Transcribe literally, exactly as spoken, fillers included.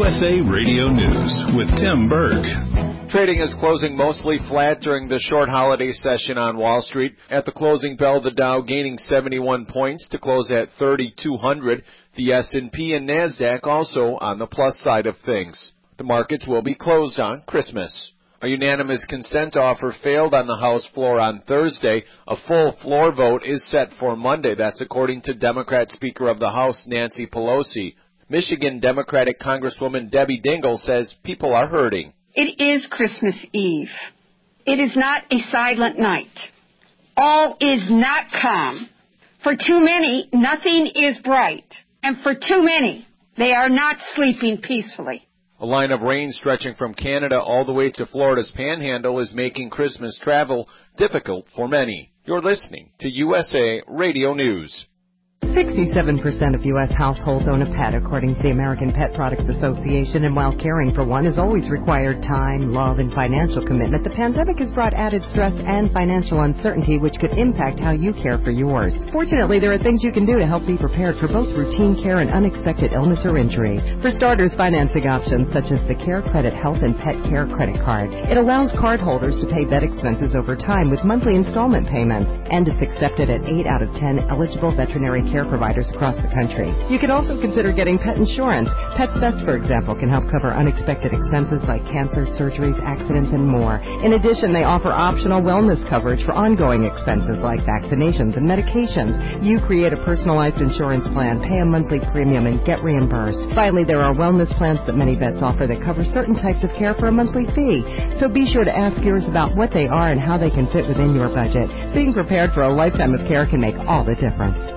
S A Radio News with Tim Berg. Trading is closing mostly flat during the short holiday session on Wall Street. At the closing bell, the Dow gaining seventy-one points to close at thirty-two hundred. The S and P and NASDAQ also on the plus side of things. The markets will be closed on Christmas. A unanimous consent offer failed on the House floor on Thursday. A full floor vote is set for Monday. That's according to Democrat Speaker of the House Nancy Pelosi. Michigan Democratic Congresswoman Debbie Dingell says people are hurting. It is Christmas Eve. It is not a silent night. All is not calm. For too many, nothing is bright. And for too many, they are not sleeping peacefully. A line of rain stretching from Canada all the way to Florida's Panhandle is making Christmas travel difficult for many. You're listening to U S A Radio News. sixty-seven percent of U S households own a pet, according to the American Pet Products Association, and while caring for one has always required time, love, and financial commitment, the pandemic has brought added stress and financial uncertainty, which could impact how you care for yours. Fortunately, there are things you can do to help be prepared for both routine care and unexpected illness or injury. For starters, financing options such as the Care Credit Health and Pet Care Credit Card. It allows cardholders to pay vet expenses over time with monthly installment payments, and it's accepted at eight out of ten eligible veterinary care providers across the country. You could also consider getting pet insurance. Pets Best, for example, can help cover unexpected expenses like cancer, surgeries, accidents, and more. In addition, they offer optional wellness coverage for ongoing expenses like vaccinations and medications. You create a personalized insurance plan, pay a monthly premium, and get reimbursed. Finally, there are wellness plans that many vets offer that cover certain types of care for a monthly fee. So be sure to ask yours about what they are and how they can fit within your budget. Being prepared for a lifetime of care can make all the difference.